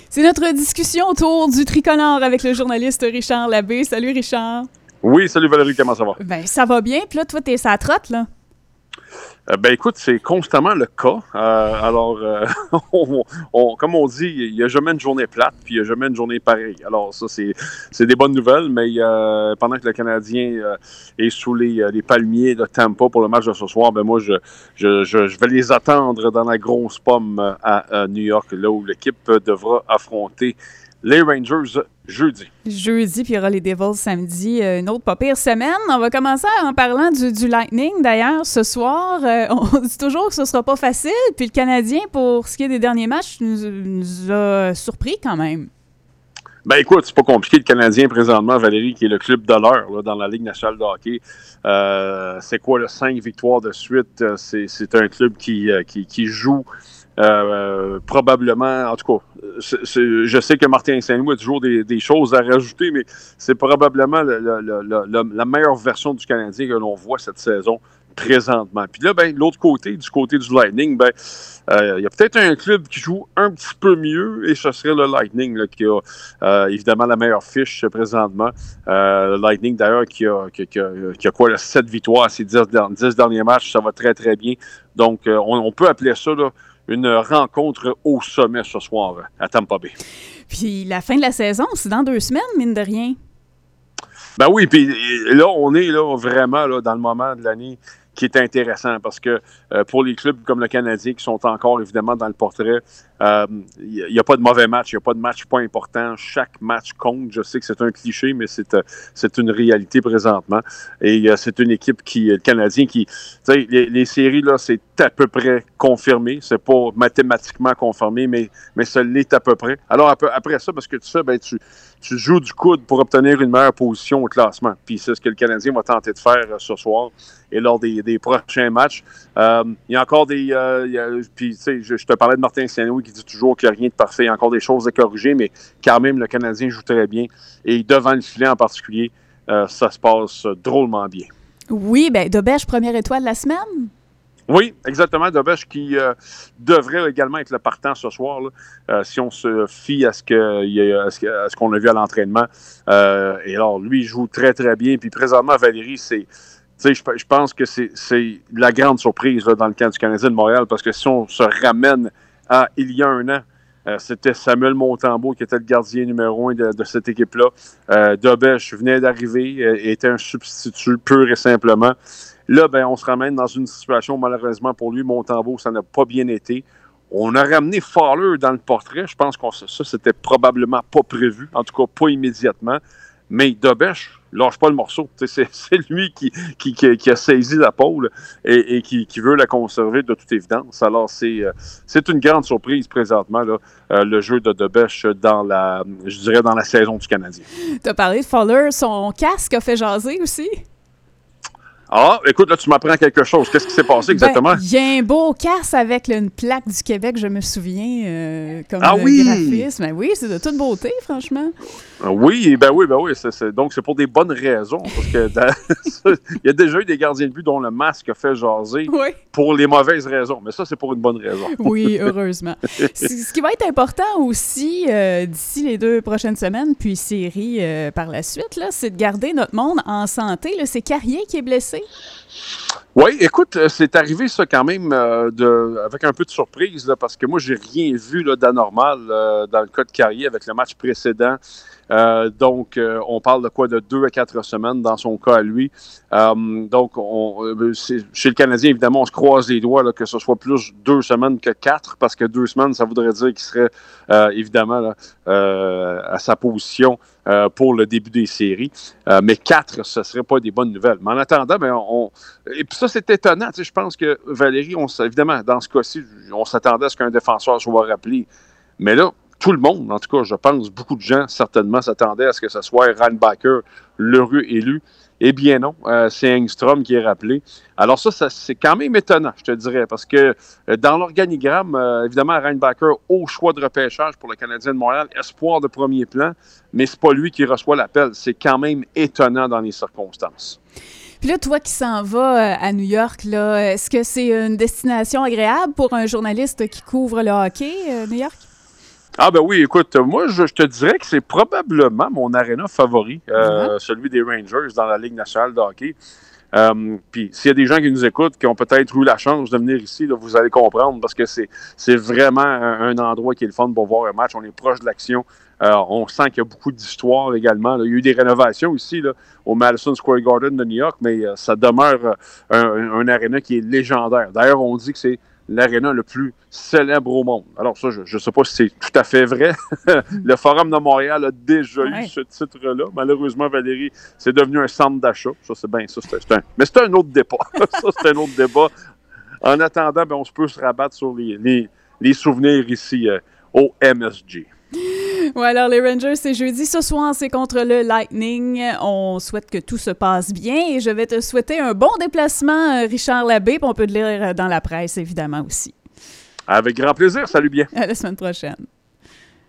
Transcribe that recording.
C'est notre discussion autour du tricolore avec le journaliste Richard Labbé. Salut Richard. Oui, salut Valérie, comment ça va? Ben ça va bien, puis là, toi, t'es sa trotte, là. Ben écoute, c'est constamment le cas. Comme on dit, il n'y a jamais une journée plate, puis il n'y a jamais une journée pareille. Alors ça, c'est des bonnes nouvelles, mais pendant que le Canadien est sous les palmiers de Tampa pour le match de ce soir, ben moi, je vais les attendre dans la grosse pomme à New York, là où l'équipe devra affronter les Rangers jeudi. Jeudi, puis il y aura les Devils samedi. Une autre pas pire semaine. On va commencer en parlant du Lightning. D'ailleurs, ce soir, on dit toujours que ce sera pas facile. Puis le Canadien, pour ce qui est des derniers matchs, nous a surpris quand même. Ben écoute, c'est pas compliqué. Le Canadien, présentement, Valérie, qui est le club de l'heure là, dans la Ligue nationale de hockey, c'est quoi, 5 victoires de suite? C'est un club qui joue probablement, en tout cas, je sais que Martin Saint-Louis a toujours des choses à rajouter, mais c'est probablement la meilleure version du Canadien que l'on voit cette saison présentement. Puis là, ben, l'autre côté, du côté du Lightning, ben, il y a peut-être un club qui joue un petit peu mieux, et ce serait le Lightning, là, qui a évidemment la meilleure fiche présentement. Le Lightning, d'ailleurs, qui a quoi, 7 victoires à ses 10 derniers matchs, ça va très, très bien. Donc, on peut appeler ça, là, une rencontre au sommet ce soir à Tampa Bay. Puis la fin de la saison, c'est dans 2 semaines, mine de rien. Ben oui, puis là, on est là, vraiment là, dans le moment de l'année qui est intéressant parce que pour les clubs comme le Canadien qui sont encore évidemment dans le portrait, il n'y a pas de mauvais match, il n'y a pas de match pas important. Chaque match compte. Je sais que c'est un cliché, mais c'est une réalité présentement. Et c'est une équipe le Canadien qui, tu sais, les séries, là, c'est à peu près confirmé. C'est pas mathématiquement confirmé, mais ça l'est à peu près. Alors après ça, parce que tu sais, ben, tu joues du coude pour obtenir une meilleure position au classement. Puis c'est ce que le Canadien va tenter de faire ce soir et lors des prochains matchs. Il y a encore des... puis, tu sais, je te parlais de Martin Saint-Louis qui dit toujours qu'il n'y a rien de parfait. Il y a encore des choses à corriger, mais quand même, le Canadien joue très bien. Et devant le filet en particulier, ça se passe drôlement bien. Oui, bien, Dobèche, première étoile de la semaine. Oui, exactement. Dobèche qui devrait également être le partant ce soir, là, si on se fie à ce qu'on a vu à l'entraînement. Et alors, lui, il joue très, très bien. Puis présentement, Valérie, je pense que c'est la grande surprise là, dans le camp du Canadien de Montréal, parce que si on se ramène à il y a un an, c'était Samuel Montembeault qui était le gardien numéro 1 de cette équipe-là. Dobèche venait d'arriver, était un substitut pur et simplement. Là, ben, on se ramène dans une situation, malheureusement pour lui, Montembeault, ça n'a pas bien été. On a ramené Fowler dans le portrait. Je pense que ça, c'était probablement pas prévu, en tout cas pas immédiatement. Mais Dobèche, lâche pas le morceau. C'est lui qui a saisi la pôle et qui veut la conserver de toute évidence. Alors, c'est une grande surprise présentement, là, le jeu de Dobèche dans la saison du Canadien. Tu as parlé de Fowler. Son casque a fait jaser aussi. Ah, écoute, là, tu m'apprends quelque chose. Qu'est-ce qui s'est passé exactement? Il y a un beau casque avec une plaque du Québec, je me souviens, comme oui! graphisme. Ben oui, c'est de toute beauté, franchement. Oui. Donc, c'est pour des bonnes raisons. Parce que il y a déjà eu des gardiens de but dont le masque a fait jaser pour les mauvaises raisons. Mais ça, c'est pour une bonne raison. Oui, heureusement. Ce qui va être important aussi d'ici les 2 prochaines semaines, puis série par la suite, là, c'est de garder notre monde en santé. Là, c'est Carrier qui est blessé. Oui, écoute, c'est arrivé ça quand même avec un peu de surprise, là, parce que moi, j'ai rien vu là, d'anormal dans le cas de Carrier avec le match précédent. Donc, on parle de quoi? De 2 à 4 semaines dans son cas à lui. Donc, chez le Canadien, évidemment, on se croise les doigts là, que ce soit plus 2 semaines que 4, parce que 2 semaines, ça voudrait dire qu'il serait évidemment là, à sa position pour le début des séries. Mais 4, ce ne serait pas des bonnes nouvelles. Mais en attendant, et puis ça, c'est étonnant. Je pense que Valérie, évidemment, dans ce cas-ci, on s'attendait à ce qu'un défenseur soit rappelé. Mais là, tout le monde, en tout cas, je pense, beaucoup de gens, certainement, s'attendaient à ce que ce soit Reinbacher, l'heureux élu. Eh bien non, c'est Engstrom qui est rappelé. Alors ça, c'est quand même étonnant, je te dirais, parce que dans l'organigramme, évidemment, Reinbacher, au choix de repêchage pour le Canadien de Montréal, espoir de premier plan, mais c'est pas lui qui reçoit l'appel. C'est quand même étonnant dans les circonstances. Puis là, toi qui s'en vas à New York, là, est-ce que c'est une destination agréable pour un journaliste qui couvre le hockey, New York? Ah ben oui, écoute, moi je te dirais que c'est probablement mon aréna favori, celui des Rangers dans la Ligue nationale de hockey. Puis s'il y a des gens qui nous écoutent, qui ont peut-être eu la chance de venir ici, là, vous allez comprendre, parce que c'est vraiment un endroit qui est le fun pour voir un match. On est proche de l'action. On sent qu'il y a beaucoup d'histoire également. Là. Il y a eu des rénovations ici là, au Madison Square Garden de New York, mais ça demeure un aréna qui est légendaire. D'ailleurs, on dit que c'est l'aréna le plus célèbre au monde. Alors ça, je ne sais pas si c'est tout à fait vrai. Le Forum de Montréal a déjà eu ce titre-là. Malheureusement, Valérie, c'est devenu un centre d'achat. Ça, c'est bien ça. Mais c'est un autre débat. Ça, c'est un autre débat. En attendant, on se peut se rabattre sur les souvenirs ici au MSG. Ouais, alors les Rangers, c'est jeudi. Ce soir, c'est contre le Lightning. On souhaite que tout se passe bien et je vais te souhaiter un bon déplacement, Richard Labbé. Puis on peut te lire dans la presse, évidemment, aussi. Avec grand plaisir. Salut bien. À la semaine prochaine.